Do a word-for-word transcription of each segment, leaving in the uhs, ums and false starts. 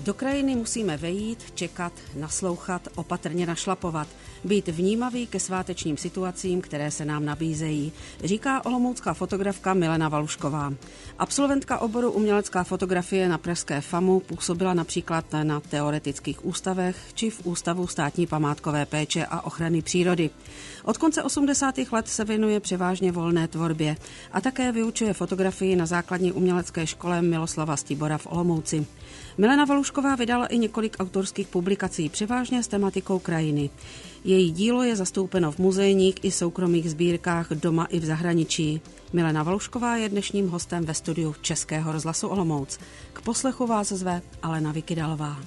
Do krajiny musíme vejít, čekat, naslouchat, opatrně našlapovat, být vnímavý ke svátečním situacím, které se nám nabízejí, říká olomoucká fotografka Milena Valušková. Absolventka oboru umělecká fotografie na pražské FAMu působila například na teoretických ústavech či v Ústavu státní památkové péče a ochrany přírody. Od konce osmdesátých let se věnuje převážně volné tvorbě a také vyučuje fotografii na základní umělecké škole Miloslava Stibora v Olomouci. Milena Valušková vydala i několik autorských publikací, převážně s tematikou krajiny. Její dílo je zastoupeno v muzejních i soukromých sbírkách doma i v zahraničí. Milena Valušková je dnešním hostem ve studiu Českého rozhlasu Olomouc. K poslechu vás zve Alena Vykydalová.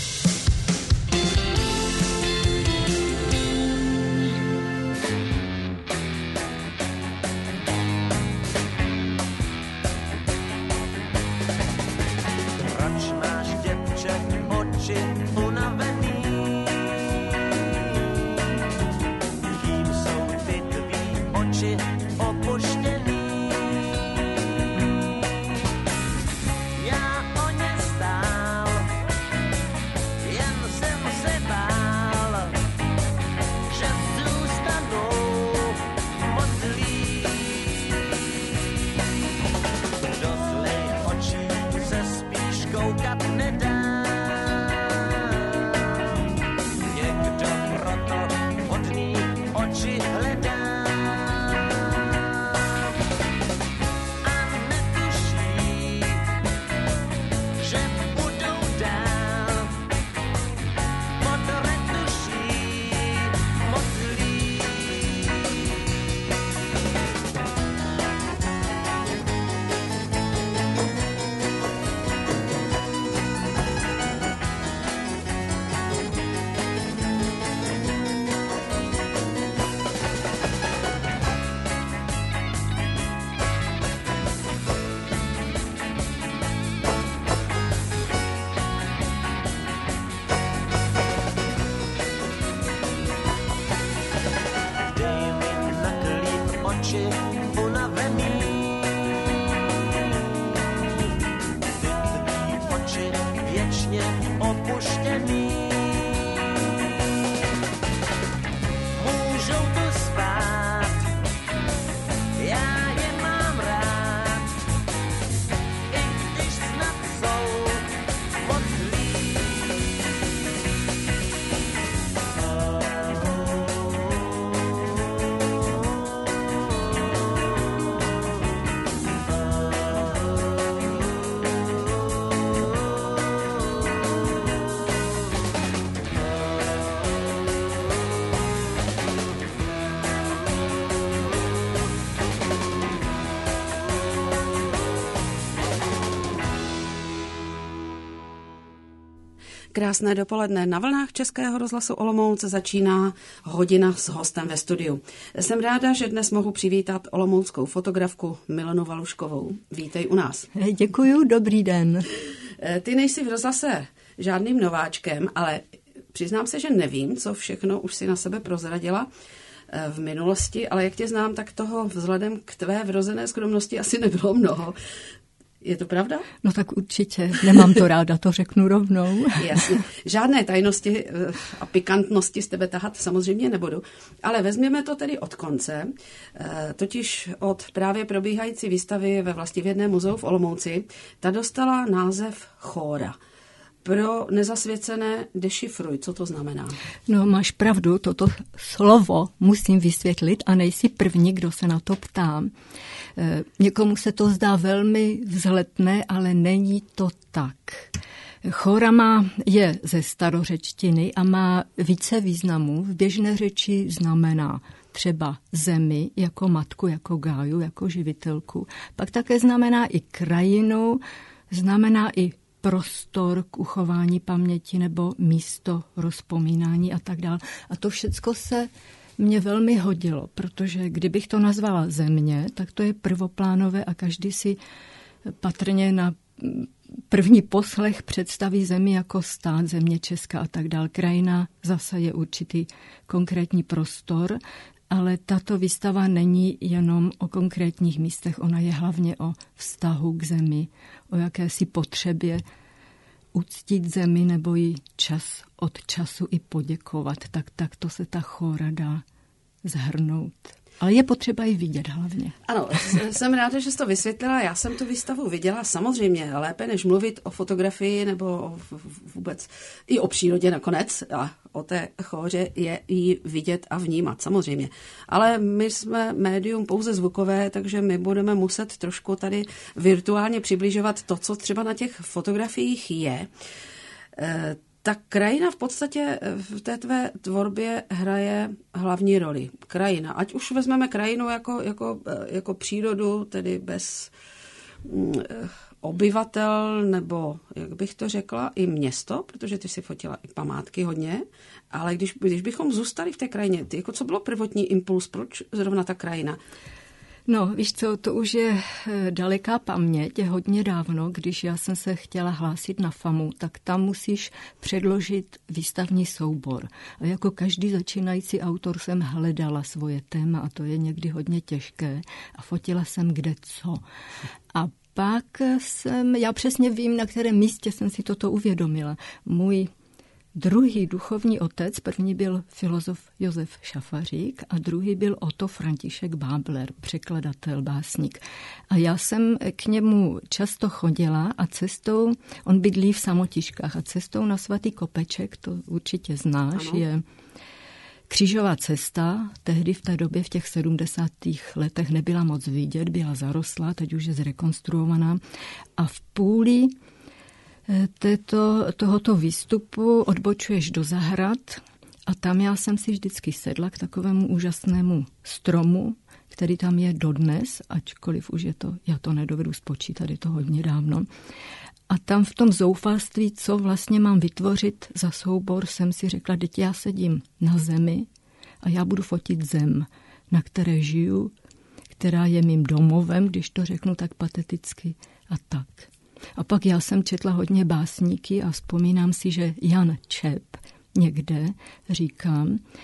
Krásné dopoledne. Na vlnách Českého rozhlasu Olomouc začíná hodina s hostem ve studiu. Jsem ráda, že dnes mohu přivítat olomouckou fotografku Milenu Valuškovou. Vítej u nás. Děkuju, dobrý den. Ty nejsi v rozhlase žádným nováčkem, ale přiznám se, že nevím, co všechno už si na sebe prozradila v minulosti, ale jak tě znám, tak toho vzhledem k tvé vrozené skromnosti asi nebylo mnoho. Je to pravda? No tak určitě. Nemám to ráda, to řeknu rovnou. Jasně. Žádné tajnosti a pikantnosti z tebe tahat samozřejmě nebudu. Ale vezměme to tedy od konce, totiž od právě probíhající výstavy ve Vlastivědném muzeu v Olomouci. Ta dostala název Chóra. Pro nezasvěcené dešifruj, co to znamená? No máš pravdu, toto slovo musím vysvětlit a nejsi první, kdo se na to ptá. E, někomu se to zdá velmi vzletné, ale není to tak. Chóra má, je ze starořečtiny a má více významů. V běžné řeči znamená třeba zemi jako matku, jako gáju, jako živitelku. Pak také znamená i krajinu, znamená i prostor k uchování paměti nebo místo rozpomínání a tak dále. A to všecko se mně velmi hodilo, protože kdybych to nazvala země, tak to je prvoplánové a každý si patrně na první poslech představí zemi jako stát, země Česká a tak dále. Krajina zase je určitý konkrétní prostor, ale tato výstava není jenom o konkrétních místech, ona je hlavně o vztahu k zemi, o jakési potřebě uctít zemi nebo jí čas od času i poděkovat, tak takto se ta chóra dá zhrnout. Ale je potřeba ji vidět hlavně. Ano, jsem ráda, že jsi to vysvětlila. Já jsem tu výstavu viděla samozřejmě lépe, než mluvit o fotografii nebo vůbec i o přírodě nakonec. A o té chóře je ji vidět a vnímat, samozřejmě. Ale my jsme médium pouze zvukové, takže my budeme muset trošku tady virtuálně přibližovat to, co třeba na těch fotografiích je. E, Ta krajina v podstatě v té tvé tvorbě hraje hlavní roli. Krajina. Ať už vezmeme krajinu jako, jako, jako přírodu, tedy bez mm, obyvatel, nebo, jak bych to řekla, i město, protože ty si fotila i památky hodně, ale když, když bychom zůstali v té krajině, ty, jako co bylo prvotní impuls, proč zrovna ta krajina? No, víš co, to už je daleká paměť, je hodně dávno, když já jsem se chtěla hlásit na FAMu, tak tam musíš předložit výstavní soubor. A jako každý začínající autor jsem hledala svoje téma a to je někdy hodně těžké a fotila jsem kde co. A pak jsem, já přesně vím, na kterém místě jsem si toto uvědomila. Můj druhý duchovní otec, první byl filozof Josef Šafařík a druhý byl Otto František Bábler, překladatel, básník. A já jsem k němu často chodila a cestou, on bydlí v Samotiškách a cestou na Svatý Kopeček, to určitě znáš, ano. Je křížová cesta, tehdy v té době v těch sedmdesátých letech nebyla moc vidět, byla zarostlá, teď už je zrekonstruovaná a v půli Této, tohoto výstupu odbočuješ do zahrad a tam já jsem si vždycky sedla k takovému úžasnému stromu, který tam je dodnes, ačkoliv už je to, já to nedovedu spočítat, je to hodně dávno. A tam v tom zoufalství, co vlastně mám vytvořit za soubor, jsem si řekla, teď já sedím na zemi a já budu fotit zem, na které žiju, která je mým domovem, když to řeknu tak pateticky a tak. A pak já jsem četla hodně básníky a vzpomínám si, že Jan Čep někde říká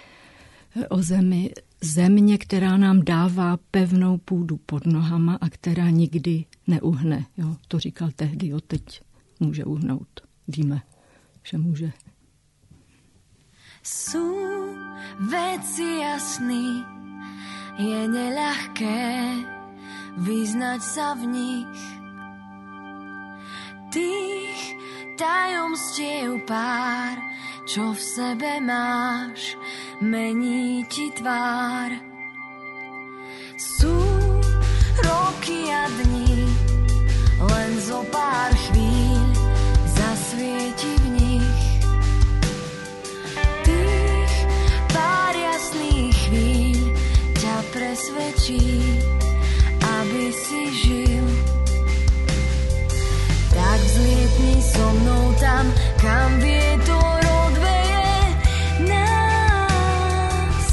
o zemi, země, která nám dává pevnou půdu pod nohama a která nikdy neuhne. Jo, to říkal tehdy, jo, teď může uhnout. Víme, že může. Sú veci jasný, je neľahké vyznať sa v nich. Tých tajomstiev pár, čo v sebe máš, mení ti tvár. Sú roky a dní, len zo pár chvíľ zasvieti v nich. Tých pár jasných chvíľ ťa presvedčí, aby si žil. Tak vzlietni so mnou tam, kam vietor odveje nás.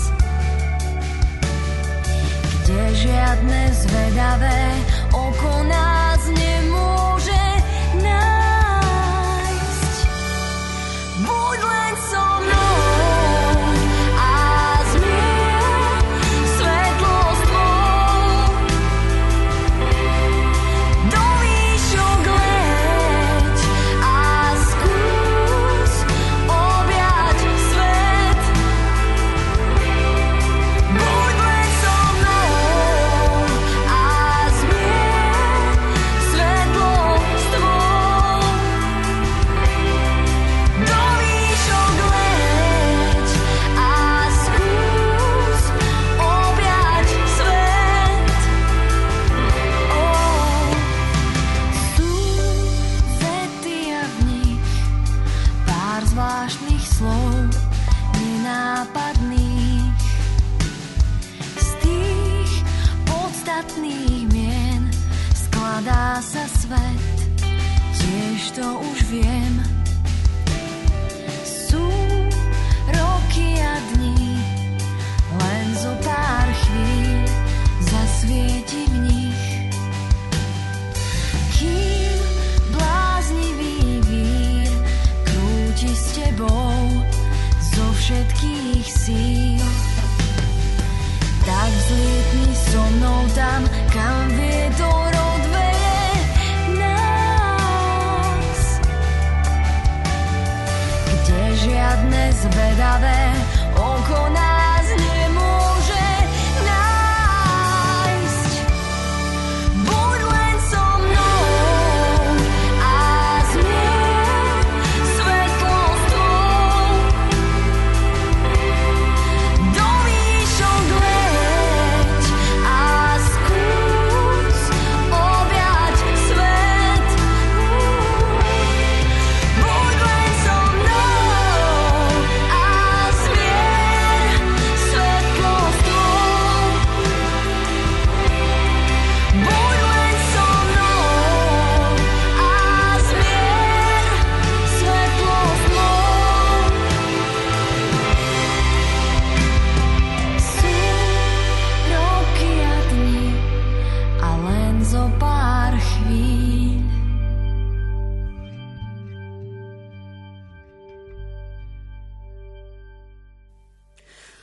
Kde žiadne zvedavé oko nás nemôže nájsť. Buď len so mnou a zmier svetlosť tvou. Do výšok leď a skús objať svet. Buď len so mnou a zmier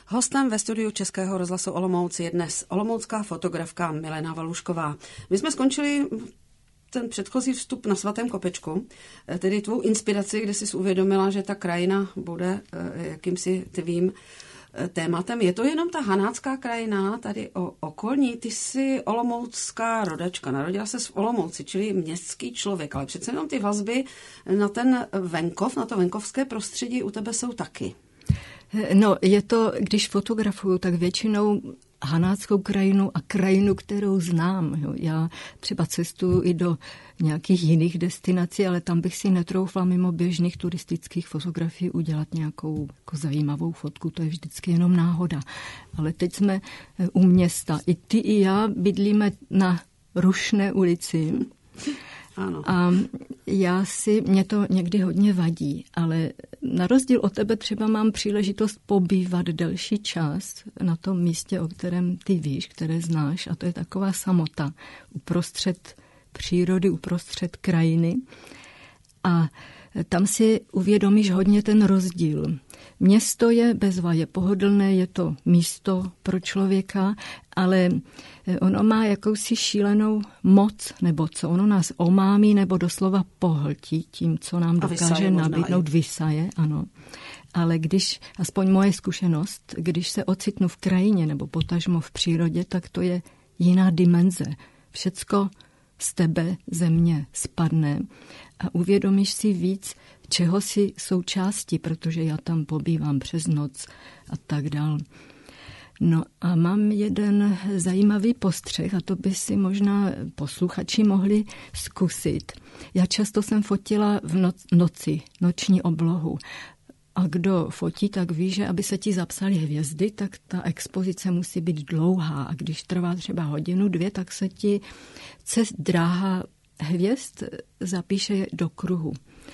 Hostem ve studiu Českého rozhlasu Olomouc je dnes olomoucká fotografka Milena Valušková. My jsme skončili ten předchozí vstup na Svatém kopečku, tedy tvou inspiraci, kde jsi uvědomila, že ta krajina bude jakýmsi tvým tématem. Je to jenom ta hanácká krajina tady o okolní? Ty jsi olomoucká rodačka, narodila se v Olomouci, čili městský člověk, ale přece jenom ty vazby na ten venkov, na to venkovské prostředí u tebe jsou taky. No, je to, když fotografuju, tak většinou hanáckou krajinu a krajinu, kterou znám. Jo. Já třeba cestuju i do nějakých jiných destinací, ale tam bych si netroufla mimo běžných turistických fotografií udělat nějakou jako zajímavou fotku. To je vždycky jenom náhoda. Ale teď jsme u města. I ty, i já bydlíme na Rušné ulici. Ano. A já si, mě to někdy hodně vadí, ale na rozdíl od tebe třeba mám příležitost pobývat delší čas na tom místě, o kterém ty víš, které znáš, a to je taková samota uprostřed přírody, uprostřed krajiny. A tam si uvědomíš hodně ten rozdíl. Město je bezva, je pohodlné, je to místo pro člověka, ale ono má jakousi šílenou moc, nebo co ono nás omámí, nebo doslova pohltí tím, co nám dokáže nabídnout, vysaje, ano. Ale když, aspoň moje zkušenost, když se ocitnu v krajině nebo potažmo v přírodě, tak to je jiná dimenze. Všecko z tebe země spadne a uvědomíš si víc, čeho si součástí, protože já tam pobývám přes noc a tak dál. No a mám jeden zajímavý postřeh a to by si možná posluchači mohli zkusit. Já často jsem fotila v noc, noci, noční oblohu. A kdo fotí, tak ví, že aby se ti zapsaly hvězdy, tak ta expozice musí být dlouhá. A když trvá třeba hodinu, dvě, tak se ti cest dráha hvězd zapíše do kruhu.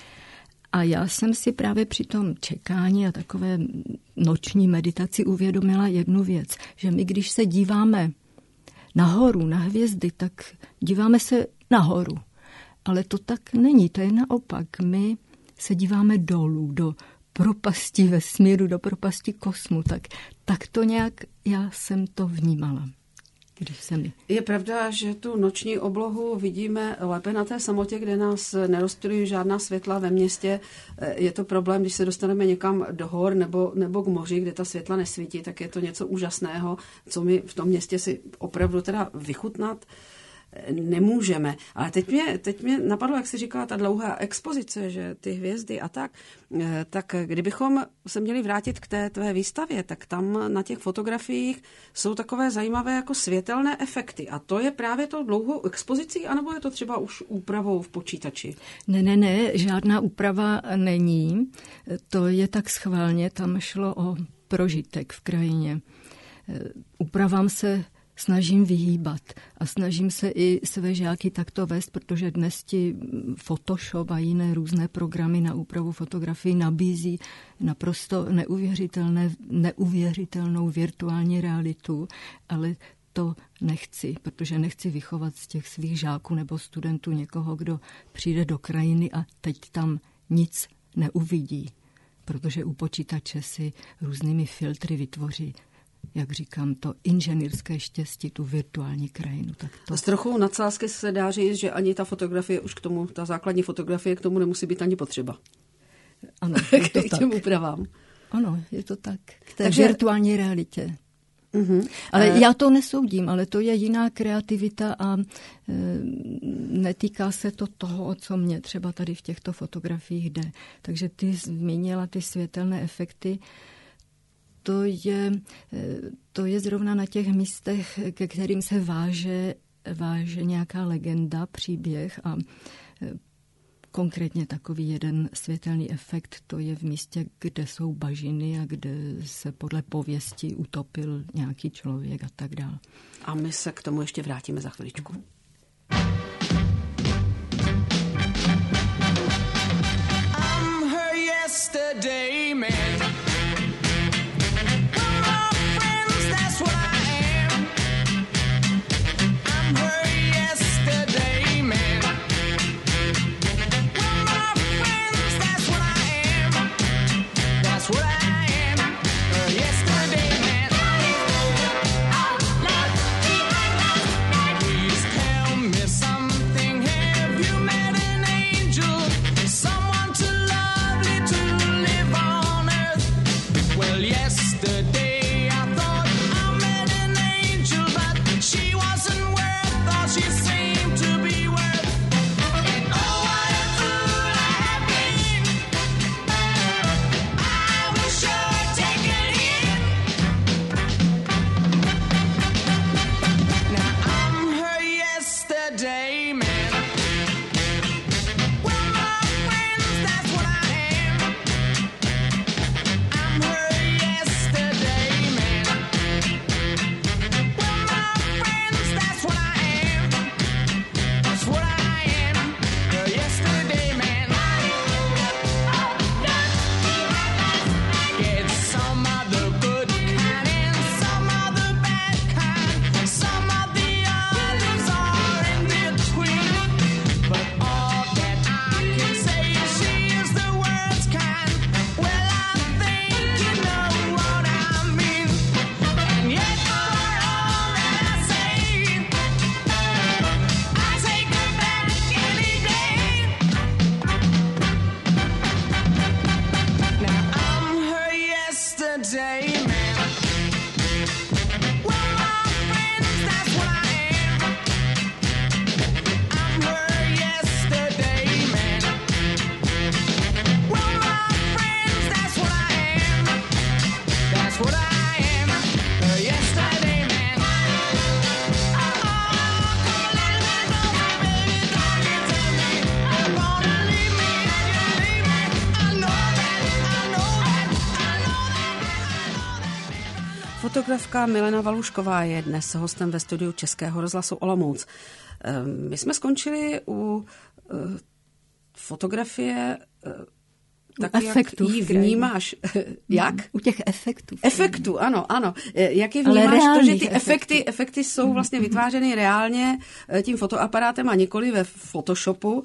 A já jsem si právě při tom čekání a takové noční meditaci uvědomila jednu věc, že my, když se díváme nahoru, na hvězdy, tak díváme se nahoru. Ale to tak není, to je naopak. My se díváme dolů, do propasti vesmíru, do propasti kosmu. Tak, tak to nějak já jsem to vnímala. Když se mi... Je pravda, že tu noční oblohu vidíme lépe na té samotě, kde nás nerozptýlují žádná světla ve městě. Je to problém, když se dostaneme někam do hor nebo, nebo k moři, kde ta světla nesvítí, tak je to něco úžasného, co my v tom městě si opravdu teda vychutnat nemůžeme. Ale teď mě, teď mě napadlo, jak jsi říkala, ta dlouhá expozice, že ty hvězdy a tak, tak kdybychom se měli vrátit k té tvé výstavě, tak tam na těch fotografiích jsou takové zajímavé jako světelné efekty. A to je právě to dlouhou expozicí, anebo je to třeba už úpravou v počítači? Ne, ne, ne, žádná úprava není. To je tak schválně, tam šlo o prožitek v krajině. Úpravám se snažím vyhýbat a snažím se i své žáky takto vést, protože dnes ti Photoshop a jiné různé programy na úpravu fotografií nabízí naprosto neuvěřitelné, neuvěřitelnou virtuální realitu, ale to nechci, protože nechci vychovat z těch svých žáků nebo studentů někoho, kdo přijde do krajiny a teď tam nic neuvidí, protože u počítače si různými filtry vytvoří, jak říkám, to inženýrské štěstí, tu virtuální krajinu. Tak to... A s trochou nadsázky se dá říct, že ani ta fotografie už k tomu, ta základní fotografie k tomu nemusí být ani potřeba. Ano, je to tak. K těm úpravám. Ano, je to tak. K té Takže... virtuální realitě. Uh-huh. Ale uh... já to nesoudím, ale to je jiná kreativita a e, netýká se to toho, o co mě třeba tady v těchto fotografiích jde. Takže ty zmínila ty světelné efekty. To je, to je zrovna na těch místech, ke kterým se váže, váže nějaká legenda, příběh a konkrétně takový jeden světelný efekt, to je v místě, kde jsou bažiny a kde se podle pověsti utopil nějaký člověk a tak dále. A my se k tomu ještě vrátíme za chviličku. I'm her yesterday man. What I am, uh, yesterday. fotografka Milena Valušková je dnes hostem ve studiu Českého rozhlasu Olomouc. My jsme skončili u fotografie, tak efektů, jak ji vnímáš. Jak? U těch efektů. Efektů, ano, ano. Jak je vnímáš to, že ty efekty, efekty jsou vlastně vytvářeny reálně tím fotoaparátem a nikoli ve Photoshopu.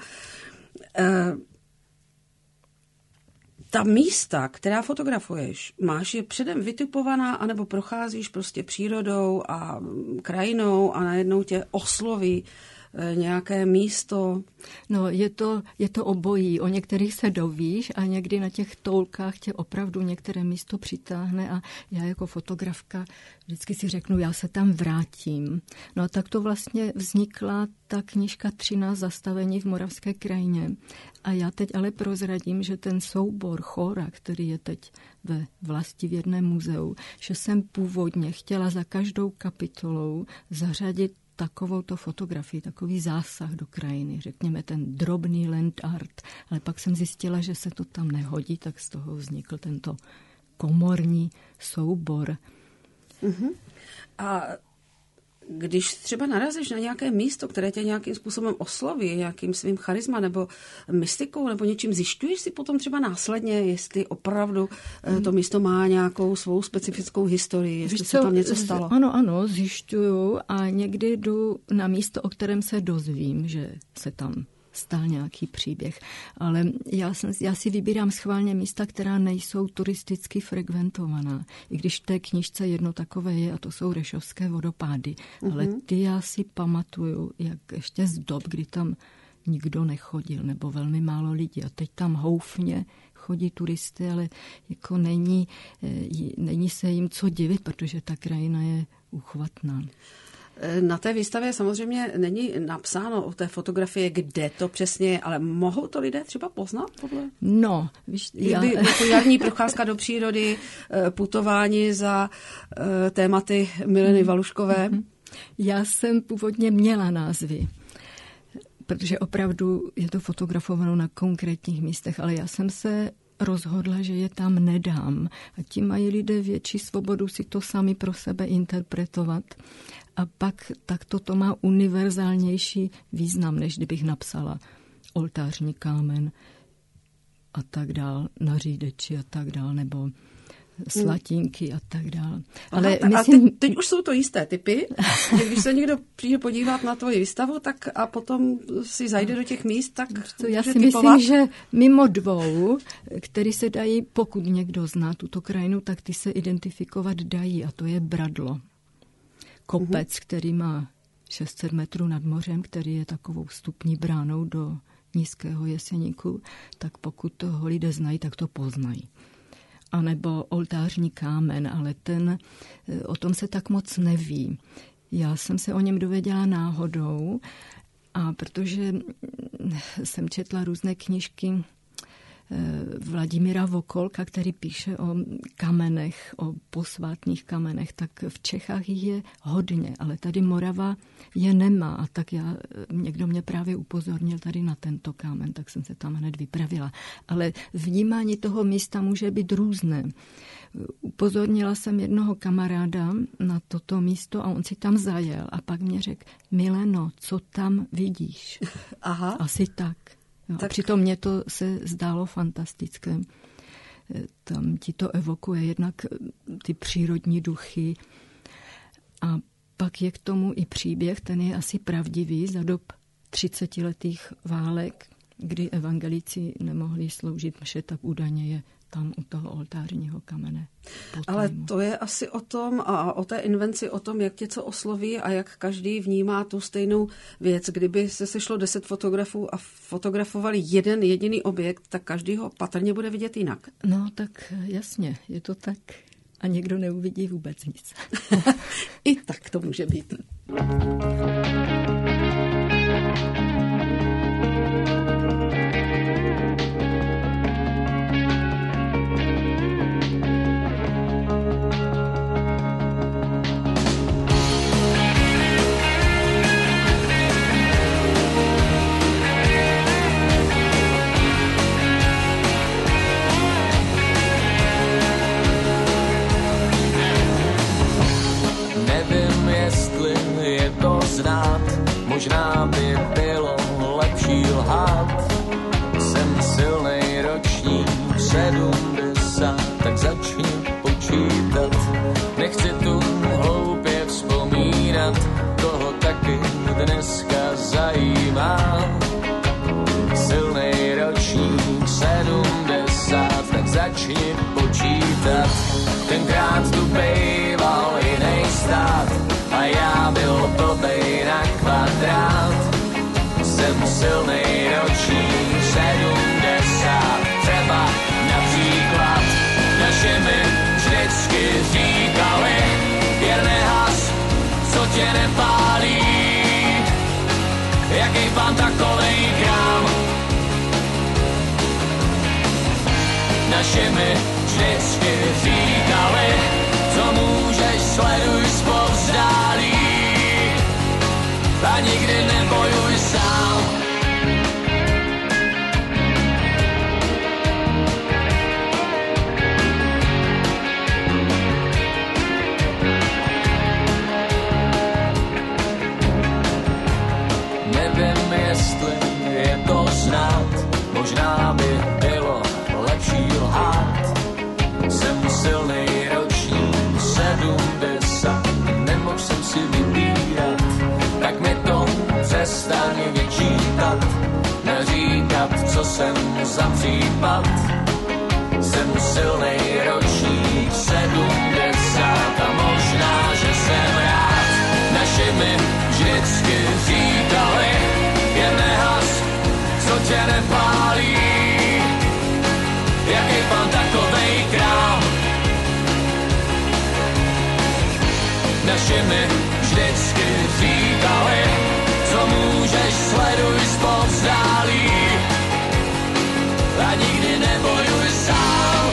Ta místa, která fotografuješ, máš je předem vytipovaná, anebo procházíš prostě přírodou a krajinou a najednou tě osloví nějaké místo? No, je to, je to obojí. O některých se dovíš a někdy na těch toulkách tě opravdu některé místo přitáhne a já jako fotografka vždycky si řeknu, já se tam vrátím. No a tak to vlastně vznikla ta knížka třináct zastavení v Moravské krajině. A já teď ale prozradím, že ten soubor Chóra, který je teď ve Vlastivědném muzeu, že jsem původně chtěla za každou kapitolou zařadit takovouto fotografii, takový zásah do krajiny, řekněme ten drobný land art, ale pak jsem zjistila, že se to tam nehodí, tak z toho vznikl tento komorní soubor. Uh-huh. A když třeba narazíš na nějaké místo, které tě nějakým způsobem osloví, nějakým svým charisma nebo mystikou nebo něčím, zjišťuješ si potom třeba následně, jestli opravdu to místo má nějakou svou specifickou historii, jestli se tam něco stalo? Ano, ano, zjišťuju a někdy jdu na místo, o kterém se dozvím, že se tam stal nějaký příběh. Ale já, jsem, já si vybírám schválně místa, která nejsou turisticky frekventovaná. I když v té knížce jedno takové je, a to jsou Rešovské vodopády. Mm-hmm. Ale ty já si pamatuju, jak ještě z dob, kdy tam nikdo nechodil, nebo velmi málo lidí. A teď tam houfně chodí turisty, ale jako není, není se jim co divit, protože ta krajina je uchvatná. Na té výstavě samozřejmě není napsáno o té fotografie, kde to přesně je, ale mohou to lidé třeba poznat podle? No, víš, já... jako jarní procházka do přírody, putování za tématy Mileny Valuškové. Já jsem původně měla názvy, protože opravdu je to fotografované na konkrétních místech, ale já jsem se rozhodla, že je tam nedám. A tím mají lidé větší svobodu si to sami pro sebe interpretovat. A pak tak to má univerzálnější význam, než kdybych napsala oltářní kámen a tak dál, na řídeči a tak dál, nebo slatínky a tak dál. Ale Aha, myslím... teď, teď už jsou to jisté typy, že když se někdo přijde podívat na tvoji výstavu tak a potom si zajde do těch míst, tak to já si typovat. Myslím, že mimo dvou, který se dají, pokud někdo zná tuto krajinu, tak ty se identifikovat dají a to je Bradlo. Kopec, uh-huh. který má šest set metrů nad mořem, který je takovou vstupní bránou do nízkého Jeseníku, tak pokud toho lidé znají, tak to poznají. A nebo oltářní kámen, ale ten, o tom se tak moc neví. Já jsem se o něm dověděla náhodou, a protože jsem četla různé knížky Vladimíra Vokolka, který píše o kamenech, o posvátných kamenech, tak v Čechách jich je hodně, ale tady Morava je nemá. A tak já, někdo mě právě upozornil tady na tento kámen, tak jsem se tam hned vypravila. Ale vnímání toho místa může být různé. Upozornila jsem jednoho kamaráda na toto místo a on si tam zajel a pak mě řekl, Mileno, co tam vidíš? Aha. Asi tak. No, tak. A přitom mě to se zdálo fantastické. Tam ti to evokuje jednak ty přírodní duchy a pak je k tomu i příběh, ten je asi pravdivý za dob třicetiletých válek, kdy evangelíci nemohli sloužit mše, tak údajně je tam u toho oltářního kamene. Ale to je asi o tom a o té invenci, o tom, jak tě co osloví a jak každý vnímá tu stejnou věc. Kdyby se sešlo deset fotografů a fotografovali jeden jediný objekt, tak každý ho patrně bude vidět jinak. No tak jasně, je to tak. A někdo neuvidí vůbec nic. I tak to může být. znát, možná by bylo lepší lhát. Jsem silnej ročník sedmdesát, tak začni počítat. Nechci tu hloupě vzpomínat, koho taky dneska zajímá. Silnej ročník sedmdesát, tak začni počítat. Tenkrát tu bejval jinej stát a já byl blbej na kvadrát. Jsem silnej ročník sedmdesát, třeba například naše mi vždycky říkali, jen nehas, co tě nepálí, jaký pán takovej krám. Naše mi vždycky říkali, co můžeš, sleduj zpovzdálí a nikdy nebojuj sám. Nevím, jestli je to znát, možná by bylo lepší lhát. Jsem silnej ročník sedmdesát, nemohl jsem si vybírat, tak mi to přestaň vyčítat, neříkat, co jsem za případ. Jsem silnej ročník sedmdesát a možná, že jsem rád. Naši mi vždycky říkali, jen nehas, co tě nepálí, jaký pán takovej krám. Naši mi vždycky říkali, co můžeš, sleduj zpovzdálí a nikdy nebojuj sám.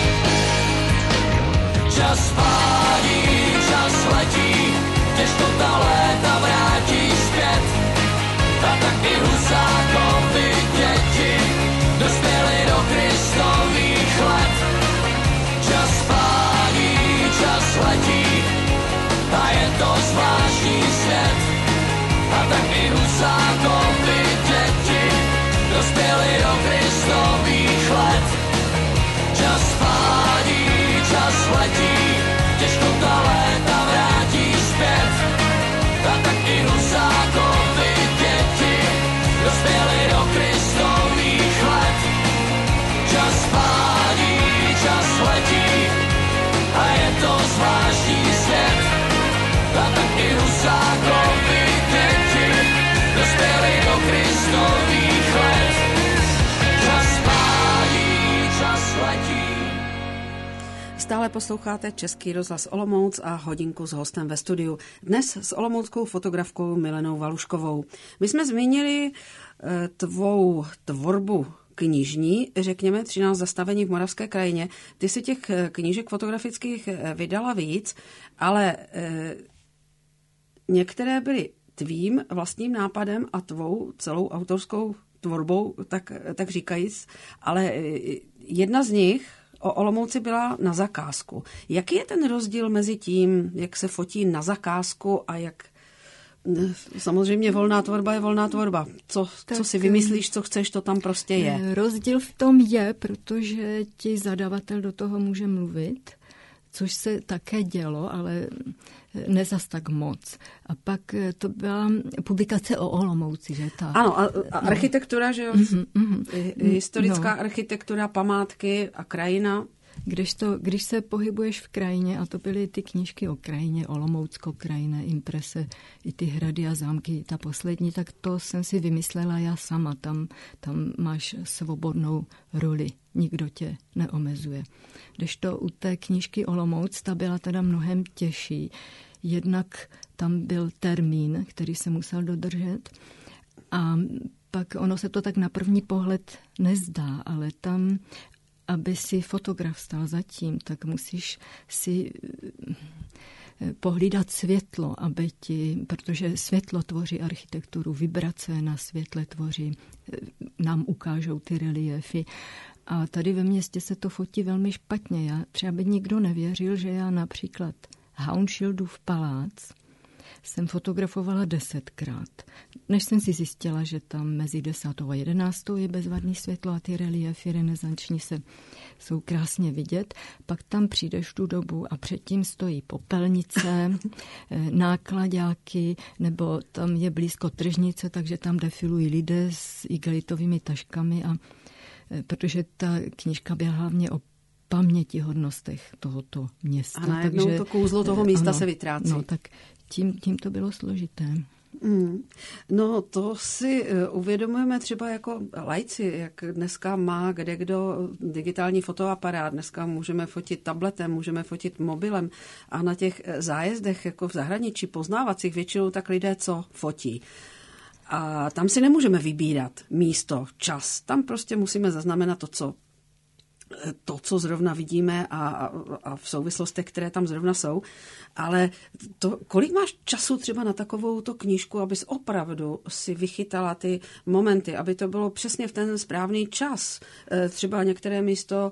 Čas pádí, čas letí, těžko ta léta vrátí zpět. A taky Husákovi děti dospěli do Kristových let. Čas pádí, čas letí a je to zvláštní svět. A taky Husákovi děti dospěli do Kristových let. Čas pádí, čas letí, těžko ta léta vrátí zpět. A taky Husákovi děti dospěli do Kristových let. Čas pádí, čas letí a je to zvláštní svět. A taky Husákovi děti dospěli do Kristových let. Čas pádí, čas letí. Stále posloucháte Český rozhlas Olomouc a hodinku s hostem ve studiu. Dnes s olomouckou fotografkou Milenou Valuškovou. My jsme zmínili e, tvou tvorbu knižní, řekněme třináct zastavení v Moravské krajině. Ty si těch knížek fotografických vydala víc, ale e, některé byly tvým vlastním nápadem a tvou celou autorskou tvorbou, tak, tak říkajíc, ale jedna z nich o Olomouci byla na zakázku. Jaký je ten rozdíl mezi tím, jak se fotí na zakázku a jak... Samozřejmě volná tvorba je volná tvorba. Co, co si vymyslíš, co chceš, to tam prostě je. Rozdíl v tom je, protože ti zadavatel do toho může mluvit, což se také dělo, ale ne zas tak moc. A pak to byla publikace o Olomouci, že tak. Ano, a, a architektura, že jo? Mm-hmm, mm-hmm. Historická no. architektura, památky a krajina. Když, to, když se pohybuješ v krajině, a to byly ty knížky o krajině, Olomoucko krajine, imprese, i ty hrady a zámky, ta poslední, tak to jsem si vymyslela já sama. Tam, tam máš svobodnou roli, nikdo tě neomezuje. Kdežto u té knížky Olomouc, ta byla teda mnohem těžší. Jednak tam byl termín, který se musel dodržet, a pak ono se to tak na první pohled nezdá, ale tam, aby si fotograf stál zatím, tak musíš si pohlídat světlo, aby ti, protože světlo tvoří architekturu, vibrace na světle tvoří, nám ukážou ty reliéfy. A tady ve městě se to fotí velmi špatně. Já třeba by nikdo nevěřil, že já například Hounshieldův palác jsem fotografovala desetkrát. Než jsem si zjistila, že tam mezi desátou a jedenáctou je bezvadný světlo a ty reliefy renesanční se jsou krásně vidět, pak tam přijdeš tu dobu a předtím stojí popelnice, nákladáky, nebo tam je blízko tržnice, takže tam defilují lidé s igelitovými taškami, a protože ta knížka byla hlavně o pamětihodnostech tohoto města. A najednou takže, to kouzlo toho místa ano, se vytrácí. No, tak tím, tím to bylo složité. Mm. No to si uvědomujeme třeba jako lajci, jak dneska má kdekdo digitální fotoaparát, dneska můžeme fotit tabletem, můžeme fotit mobilem a na těch zájezdech jako v zahraničí poznávacích většinou tak lidé co fotí. A tam si nemůžeme vybírat místo, čas. Tam prostě musíme zaznamenat to, co to, co zrovna vidíme a, a v souvislostech, které tam zrovna jsou. Ale to, kolik máš času třeba na takovou to knížku, abys opravdu si vychytala ty momenty, aby to bylo přesně v ten správný čas. Třeba některé místo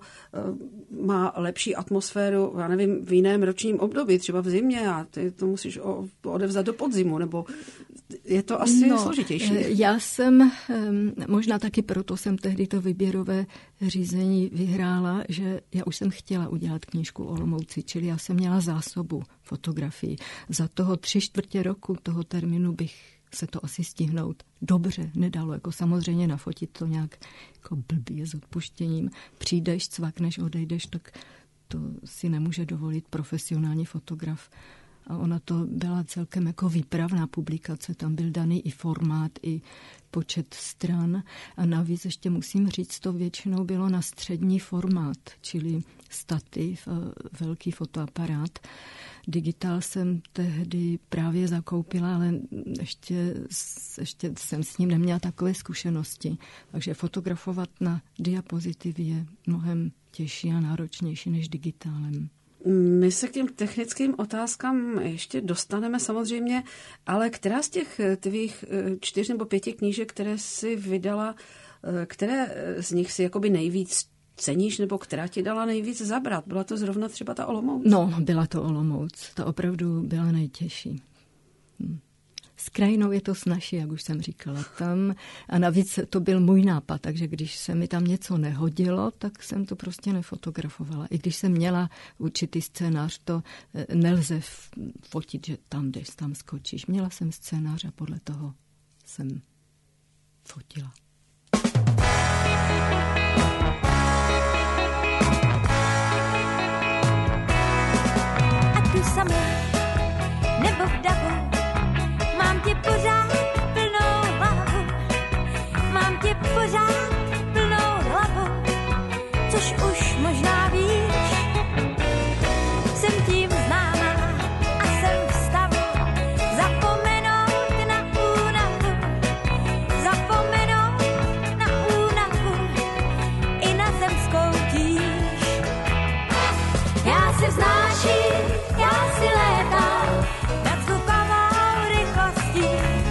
má lepší atmosféru, já nevím, v jiném ročním období, třeba v zimě, a ty to musíš odevzat do podzimu, nebo je to asi no, složitější. Já jsem, možná taky proto jsem tehdy to výběrové řízení vyhrála, že já už jsem chtěla udělat knížku o Olomouci, čili já jsem měla zásobu fotografií. Za toho tři čtvrtě roku toho termínu bych se to asi stihnout dobře nedalo. Jako samozřejmě nafotit to nějak jako blbě s odpuštěním. Přijdeš, cvakneš, odejdeš, tak to si nemůže dovolit profesionální fotograf. A ona to byla celkem jako výpravná publikace, tam byl daný i formát, i počet stran a navíc ještě musím říct, to většinou bylo na střední formát, čili stativ a velký fotoaparát. Digitál jsem tehdy právě zakoupila, ale ještě, ještě jsem s ním neměla takové zkušenosti, takže fotografovat na diapozitivy je mnohem těžší a náročnější než digitálem. My se k těm technickým otázkám ještě dostaneme samozřejmě, ale která z těch tvých čtyř nebo pěti knížek, které jsi vydala, které z nich si jakoby nejvíc ceníš, nebo která ti dala nejvíc zabrat? Byla to zrovna třeba ta Olomouc? No, byla to Olomouc. Ta opravdu byla nejtěžší. Hm. S krajinou je to snazší, jak už jsem říkala. Tam, a navíc to byl můj nápad, takže když se mi tam něco nehodilo, tak jsem to prostě nefotografovala. I když jsem měla určitý scénář, to nelze fotit, že tam jdeš, tam skočíš. Měla jsem scénář a podle toho jsem fotila. A tu samou, nebo v davu, mám tě pořád plnou hlavu, mám tě pořád plnou hlavu, což už možná víš. Jsem tím známá a jsem v stavu zapomenout na únavu, zapomenout na únavu i na zemskou tíž. Já si vznáším, já si létám nad zvukovou rychlostí.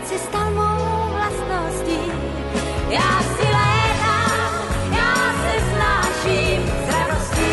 si stal mou vlastností. Já si létám, já se snáším s radostí.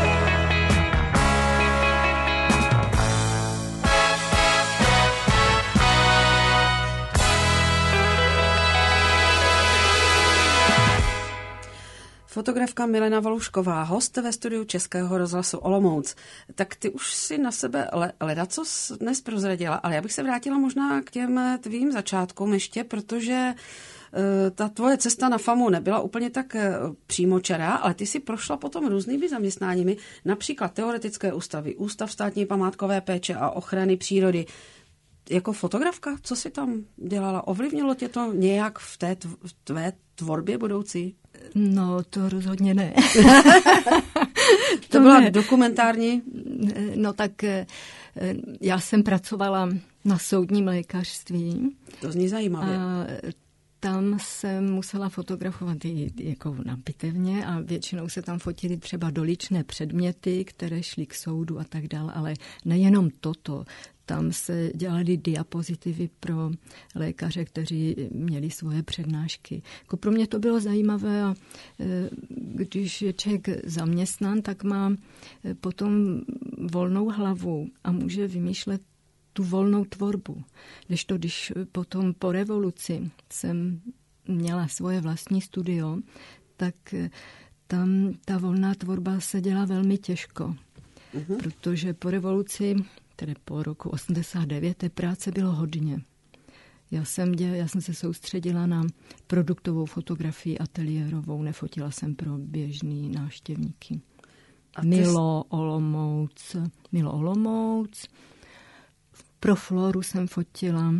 Fotografka Milena Valušková, host ve studiu Českého rozhlasu Olomouc. Tak ty už si na sebe le, ledacos dnes prozradila, ale já bych se vrátila možná k těm tvým začátkům ještě, protože uh, ta tvoje cesta na famu nebyla úplně tak uh, přímočará, ale ty si prošla potom různými zaměstnáními, například teoretické ústavy, Ústav státní památkové péče a ochrany přírody. Jako fotografka, co jsi tam dělala? Ovlivnilo tě to nějak v té tvé tvorbě budoucí? No, to rozhodně ne. to, to byla ne. Dokumentární? No tak já jsem pracovala na soudním lékařství. To zní zajímavě. A tam jsem musela fotografovat i jako na pitevně a většinou se tam fotily třeba doličné předměty, které šly k soudu a tak dále, ale nejenom toto. Tam se dělaly diapozitivy pro lékaře, kteří měli svoje přednášky. Jako pro mě to bylo zajímavé a když je člověk zaměstnán, tak má potom volnou hlavu a může vymýšlet tu volnou tvorbu. Když to, když potom po revoluci jsem měla svoje vlastní studio, tak tam ta volná tvorba se dělá velmi těžko. Uh-huh. Protože po revoluci, tedy po roku osmdesát devět, té práce bylo hodně. Já jsem, děl, já jsem se soustředila na produktovou fotografii ateliérovou, nefotila jsem pro běžný návštěvníky. A Milo Olomouc, Milo Olomouc, pro Floru jsem fotila,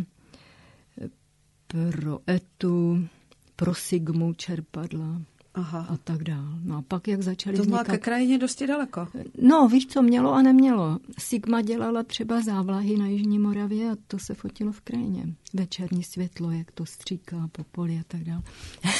pro Etu, pro Sigmu čerpadla. Aha. A tak dál. No a pak, jak začaly to vznikat... To byla ke krajině dosti daleko. No, víš, co mělo a nemělo. Sigma dělala třeba závlahy na Jižní Moravě a to se fotilo v krajině. Večerní světlo, jak to stříká po poli a tak dál.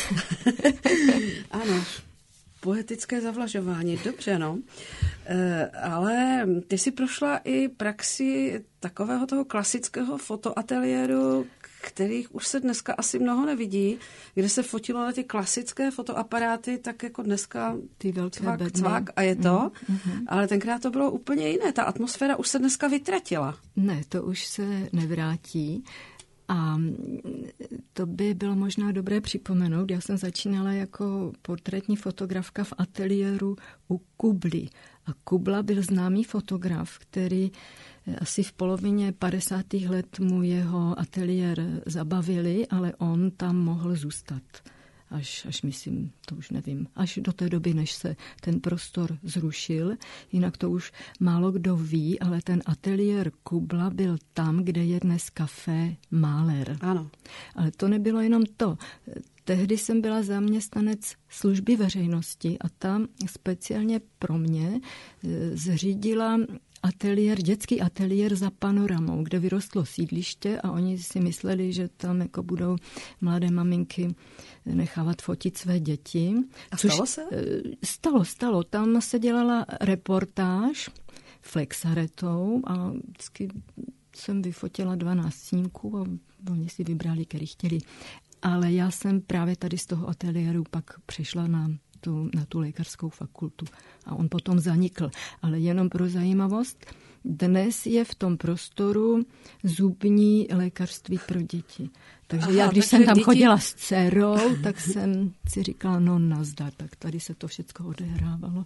Ano, poetické zavlažování, dobře, no. E, ale ty si prošla i praxi takového toho klasického fotoateliéru, kterých už se dneska asi mnoho nevidí, kde se fotilo na ty klasické fotoaparáty, tak jako dneska ty velké cvak, bedny. cvak a je to, mm-hmm. ale tenkrát to bylo úplně jiné. Ta atmosféra už se dneska vytratila. Ne, to už se nevrátí. A to by bylo možná dobré připomenout. Já jsem začínala jako portrétní fotografka v ateliéru u Kubly. A Kubla byl známý fotograf, který asi v polovině padesátých let mu jeho ateliér zabavili, ale on tam mohl zůstat. Až, až myslím, to už nevím, až do té doby, než se ten prostor zrušil. Jinak to už málo kdo ví, ale ten ateliér Kubla byl tam, kde je dnes Café Mahler. Ano. Ale to nebylo jenom to. Tehdy jsem byla zaměstnanec služby veřejnosti a tam speciálně pro mě zřídila ateliér, dětský ateliér za panoramou, kde vyrostlo sídliště a oni si mysleli, že tam jako budou mladé maminky nechávat fotit své děti. A stalo se? Stalo, stalo. Tam se dělala reportáž flexaretou a vždycky jsem vyfotila dvanáct snímků a oni si vybrali, který chtěli. Ale já jsem právě tady z toho ateliéru pak přešla na tu, na tu lékařskou fakultu. A on potom zanikl. Ale jenom pro zajímavost, dnes je v tom prostoru zubní lékařství pro děti. Takže Aha, já, když jsem tam děti... chodila s dcerou, tak jsem si říkala, no nazdar, tak tady se to všechno odehrávalo.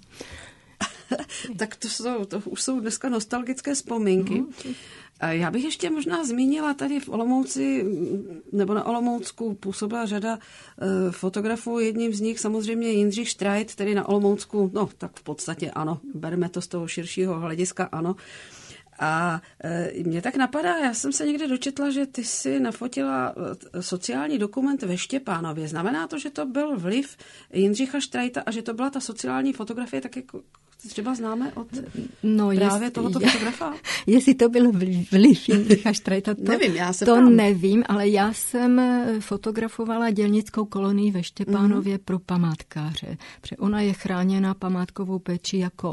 Tak to, jsou, to už jsou dneska nostalgické vzpomínky. No, já bych ještě možná zmínila tady v Olomouci, nebo na Olomoucku působila řada uh, fotografů. Jedním z nich samozřejmě Jindřich Štrajt, tedy na Olomoucku, no tak v podstatě ano, bereme to z toho širšího hlediska, ano. A e, mě tak napadá, já jsem se někde dočetla, že ty si nafotila sociální dokument ve Štěpánově. Znamená to, že to byl vliv Jindřicha Štrajta a že to byla ta sociální fotografie, tak jako třeba známe od no, právě jest, tohoto já, fotografa? Jestli to byl vliv Jindřicha Štrajta, to, nevím, já se to ptám. nevím, ale já jsem fotografovala dělnickou kolonii ve Štěpánově mm-hmm. pro památkáře. Protože ona je chráněna památkovou péči jako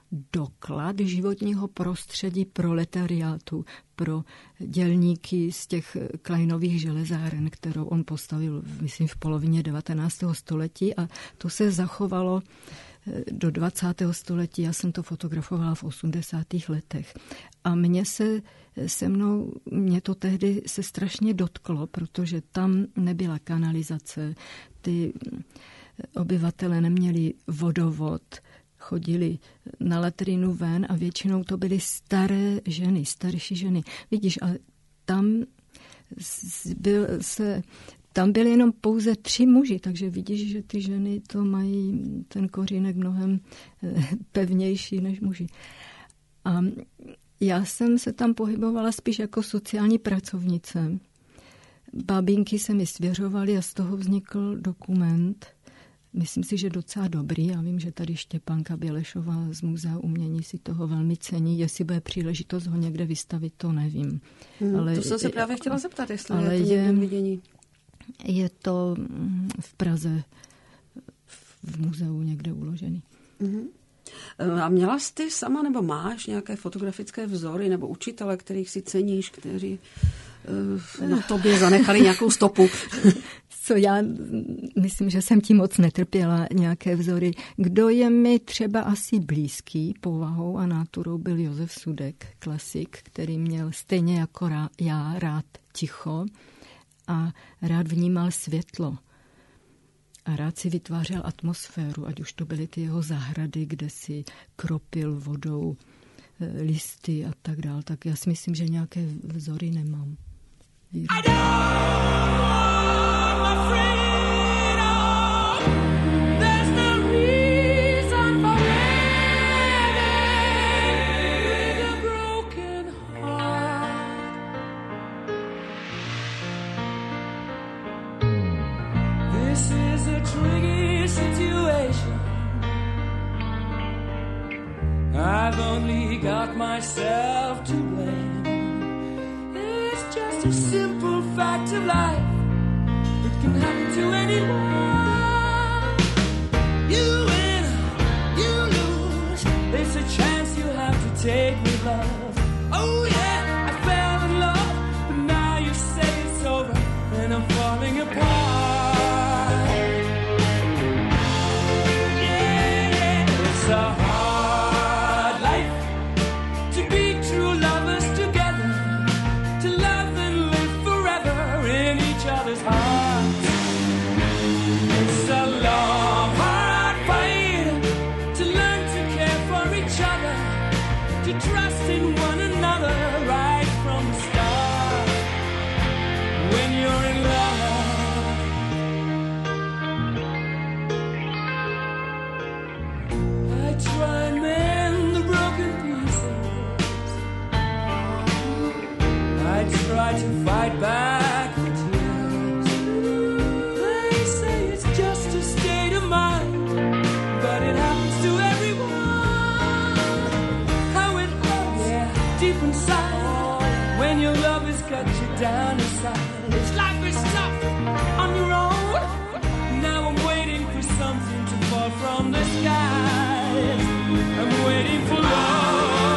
doklad životního prostředí proletariátu, pro dělníky z těch Kleinových železáren, kterou on postavil, myslím, v polovině devatenáctého století, a to se zachovalo do dvacátého století. Já jsem to fotografovala v osmdesátých letech. A mně se se mnou, mě to tehdy se strašně dotklo, protože tam nebyla kanalizace, ty obyvatele neměli vodovod, chodili na latrinu ven a většinou to byly staré ženy, starší ženy. Vidíš, a tam byl se... Tam byly jenom pouze tři muži, takže vidíš, že ty ženy to mají ten kořínek mnohem pevnější než muži. A já jsem se tam pohybovala spíš jako sociální pracovnice. Babínky se mi svěřovaly a z toho vznikl dokument. Myslím si, že docela dobrý. Já vím, že tady Štěpánka Bělešová z Muzea umění si toho velmi cení. Jestli bude příležitost ho někde vystavit, to nevím. Hmm, ale, to jsem se právě chtěla zeptat, jestli ale je to někde vidění. Je to v Praze v muzeu někde uložený. Uh-huh. A měla jsi ty sama, nebo máš nějaké fotografické vzory nebo učitele, kterých si ceníš, kteří uh, na tobě zanechali nějakou stopu? Co já myslím, že jsem tím moc netrpěla, nějaké vzory. Kdo je mi třeba asi blízký povahou a náturou, byl Josef Sudek, klasik, který měl stejně jako já rád ticho a rád vnímal světlo. A rád si vytvářel atmosféru, ať už to byly ty jeho zahrady, kde si kropil vodou listy a tak dál. Tak já si myslím, že nějaké vzory nemám. I've only got myself to blame. It's just a simple fact of life. It can happen to anyone. You win, you lose. It's a chance you have to take with love. Oh yeah, I fell in love, but now you say it's over and I'm falling apart. Yeah, yeah, it's a to fight back the tears. They say it's just a state of mind, but it happens to everyone. How it hurts, yeah, deep inside, when your love has cut you down inside. It's life is tough on your own. Now I'm waiting for something to fall from the skies. I'm waiting for love.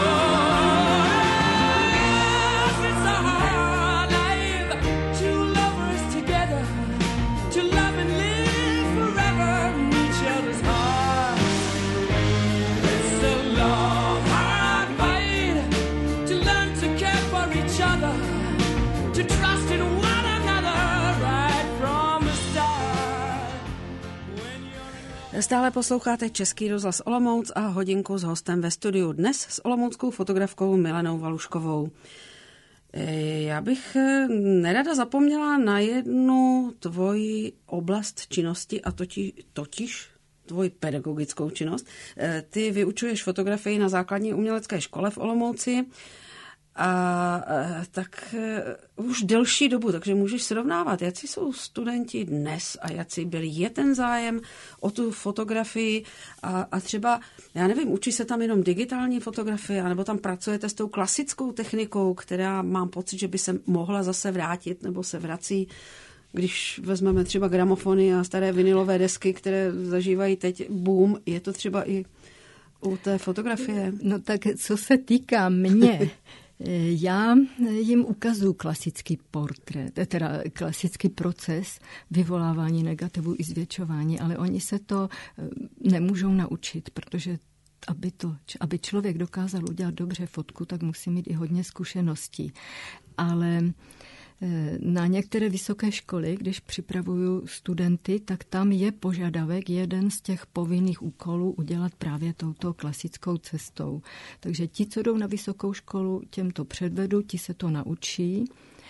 Stále posloucháte Český rozhlas Olomouc a hodinku s hostem ve studiu. Dnes s olomouckou fotografkou Milenou Valuškovou. Já bych nerada zapomněla na jednu tvoji oblast činnosti, a totiž, totiž tvoji pedagogickou činnost. Ty vyučuješ fotografii na základní umělecké škole v Olomouci a tak už delší dobu, takže můžeš srovnávat, jaký jsou studenti dnes a jaký byl je ten zájem o tu fotografii a, a třeba, já nevím, učí se tam jenom digitální fotografie, anebo tam pracujete s tou klasickou technikou, která mám pocit, že by se mohla zase vrátit, nebo se vrací, když vezmeme třeba gramofony a staré vinylové desky, které zažívají teď boom, je to třeba i u té fotografie? No tak co se týká mě, já jim ukazuju klasický portrét, teda klasický proces vyvolávání negativů i zvětšování, ale oni se to nemůžou naučit, protože aby, to, aby člověk dokázal udělat dobře fotku, tak musí mít i hodně zkušeností. Ale na některé vysoké školy, když připravuju studenty, tak tam je požadavek jeden z těch povinných úkolů udělat právě touto klasickou cestou. Takže ti, co jdou na vysokou školu, těm to předvedu, ti se to naučí,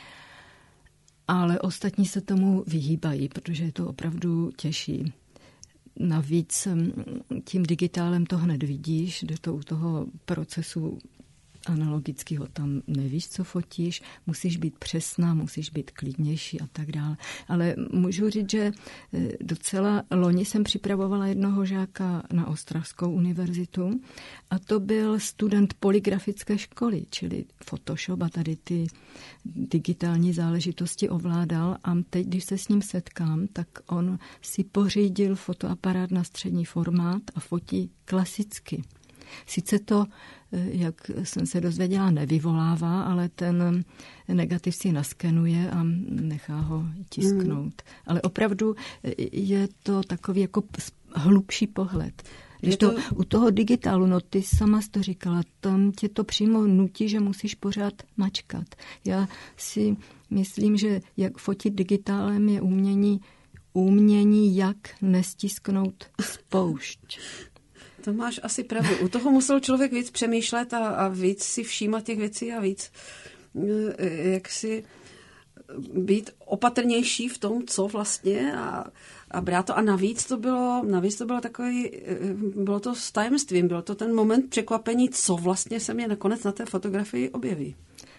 ale ostatní se tomu vyhýbají, protože je to opravdu těžší. Navíc tím digitálem to hned vidíš, že to u toho procesu analogického tam nevíš, co fotíš, musíš být přesná, musíš být klidnější a tak dále. Ale můžu říct, že docela loni jsem připravovala jednoho žáka na Ostravskou univerzitu a to byl student polygrafické školy, čili Photoshop a tady ty digitální záležitosti ovládal a teď, když se s ním setkám, tak on si pořídil fotoaparát na střední formát a fotí klasicky. Sice to, jak jsem se dozvěděla, nevyvolává, ale ten negativ si naskenuje a nechá ho tisknout. Mm. Ale opravdu je to takový jako hlubší pohled. Když to, to u toho digitálu, no ty sama jsi to říkala, tam tě to přímo nutí, že musíš pořád mačkat. Já si myslím, že jak fotit digitálem je umění, umění jak nestisknout spoušť. To máš asi pravdu. U toho musel člověk víc přemýšlet a, a víc si všímat těch věcí a víc jak si být opatrnější v tom, co vlastně a, a brát to. A navíc to bylo, navíc to bylo takový, bylo to s tajemstvím, bylo to ten moment překvapení, co vlastně se mě nakonec na té fotografii objeví.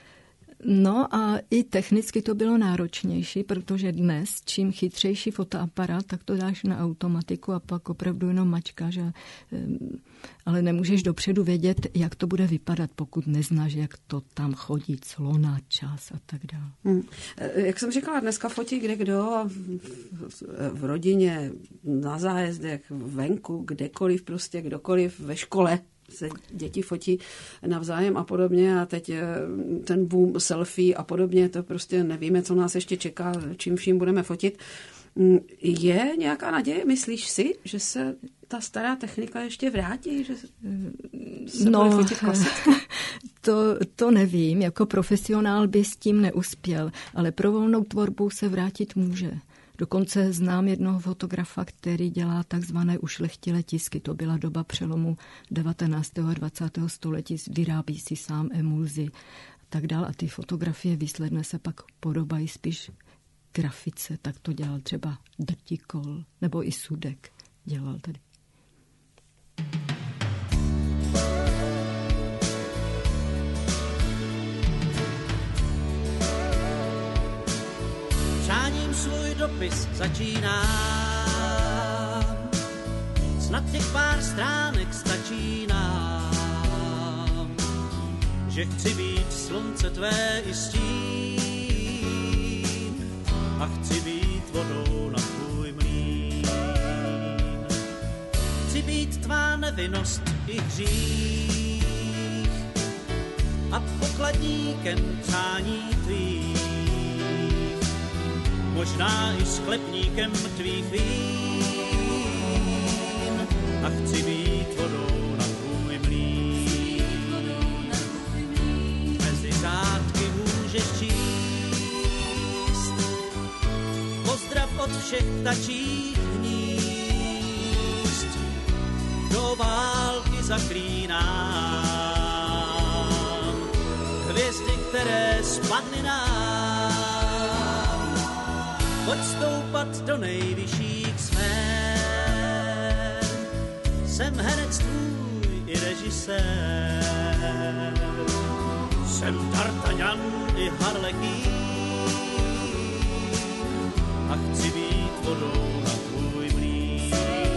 No a i technicky to bylo náročnější, protože dnes, čím chytřejší fotoaparát, tak to dáš na automatiku a pak opravdu jenom mačkáš, a, ale nemůžeš dopředu vědět, jak to bude vypadat, pokud neznáš, jak to tam chodí, clona, čas a tak dále. Hmm. Jak jsem říkala, dneska fotí kde kdo, v rodině, na zájezdech, venku, kdekoliv, prostě kdokoliv, ve škole se děti fotí navzájem a podobně a teď ten boom selfie a podobně, to prostě nevíme, co nás ještě čeká, čím vším budeme fotit. Je nějaká naděje, myslíš si, že se ta stará technika ještě vrátí, že se no, bude fotit klasicky? To, to nevím, jako profesionál by s tím neuspěl, ale pro volnou tvorbu se vrátit může. Dokonce znám jednoho fotografa, který dělá takzvané ušlechtilé tisky. To byla doba přelomu devatenáctého a dvacátého století. Vyrábí si sám emulzi a tak dále. A ty fotografie výsledné se pak podobají spíš grafice. Tak to dělal třeba Drtikol nebo i Sudek dělal tady. Přáním svůj dopis začínám, snad těch pár stránek stačí nám, že chci být slunce tvé i stín a chci být vodou na tvůj mlýn. Chci být tvá nevinnost i hřích a pokladníkem přání tvých, možná i sklepníkem tvých vín a chci být vodou na tvůj mlýn. Mezi řádky můžeš číst pozdrav od všech ptačích hnízd, do války zaklínám hvězdy, které spadly nám. Pojď stoupat do nejvyšších sfér, jsem herec tvůj i režisér, jsem D'Artagnan i Harlekín a chci být vodou na tvůj mlýn.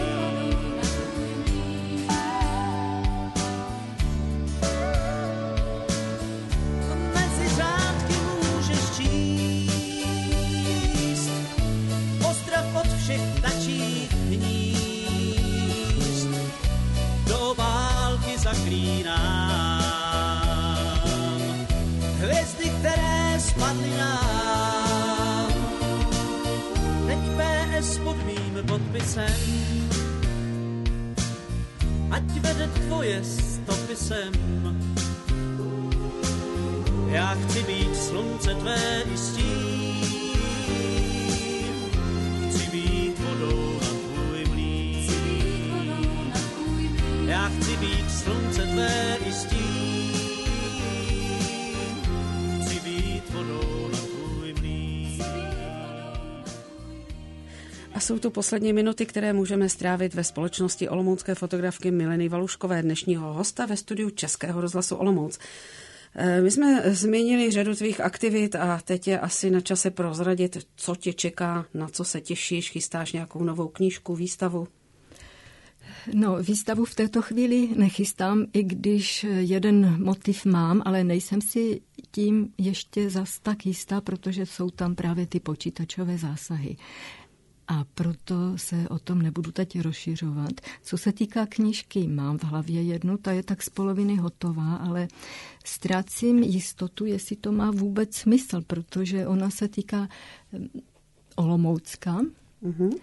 Mezi řádky můžeš číst pozdrav od všech ptačích hnízd, do války vzpomínám. Hvězdy, které spadly nám, teď P S pod mým podpisem, ať vede tvoje stopy sem. Já chci být slunce tvé i stín, chci být vodou na tvůj mlýn. Já chci být slunce tvé i stín, chci být vodou na tvůj mlýn. A jsou to poslední minuty, které můžeme strávit ve společnosti olomoucké fotografky Mileny Valuškové, dnešního hosta ve studiu Českého rozhlasu Olomouc. My jsme zmínili řadu tvých aktivit a teď je asi na čase prozradit, co tě čeká, na co se těšíš, chystáš nějakou novou knížku, výstavu? No, výstavu v této chvíli nechystám, i když jeden motiv mám, ale nejsem si tím ještě zas tak jistá, protože jsou tam právě ty počítačové zásahy. A proto se o tom nebudu teď rozšiřovat. Co se týká knížky, mám v hlavě jednu, ta je tak z poloviny hotová, ale ztrácím jistotu, jestli to má vůbec smysl, protože ona se týká Olomoucka. Mm-hmm.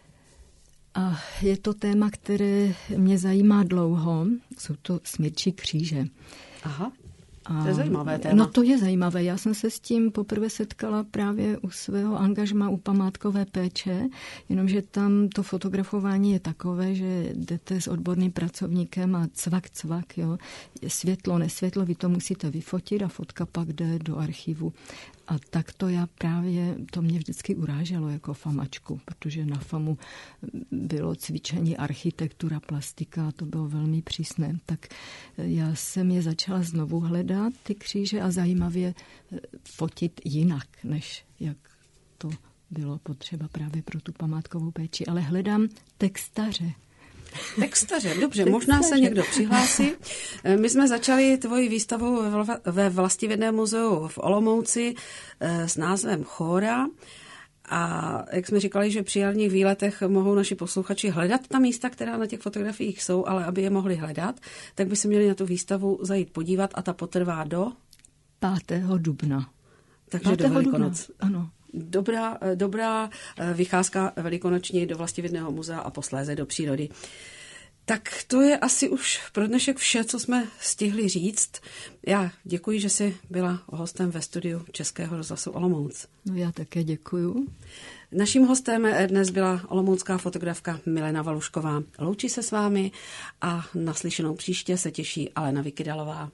A je to téma, které mě zajímá dlouho. Jsou to smírčí kříže. Aha. To je zajímavé téma. No to je zajímavé. Já jsem se s tím poprvé setkala právě u svého angažma u památkové péče, jenomže tam to fotografování je takové, že jdete s odborným pracovníkem a cvak, cvak, jo. Světlo, nesvětlo, vy to musíte vyfotit a fotka pak jde do archivu. A tak to já právě, to mě vždycky uráželo jako famačku, protože na famu bylo cvičení architektura, plastika a to bylo velmi přísné. Tak já jsem je začala znovu hledat, ty kříže, a zajímavě fotit jinak, než jak to bylo potřeba právě pro tu památkovou péči. Ale hledám textaře. Textaře, dobře, textaře. Možná se někdo přihlásí. My jsme začali tvoji výstavu ve Vlastivědném muzeu v Olomouci s názvem Chóra. A jak jsme říkali, že při jarních výletech mohou naši posluchači hledat ta místa, která na těch fotografiích jsou, ale aby je mohli hledat, tak by se měli na tu výstavu zajít podívat a ta potrvá do pátého dubna. Takže do Velikonoc. Ano. Dobrá, dobrá vycházka velikonoční do Vlastivědného muzea a posléze do přírody. Tak to je asi už pro dnešek vše, co jsme stihli říct. Já děkuji, že jsi byla hostem ve studiu Českého rozhlasu Olomouc. No já také děkuju. Naším hostem dnes byla olomoucká fotografka Milena Valušková. Loučí se s vámi a naslyšenou příště se těší Alena Vykydalová.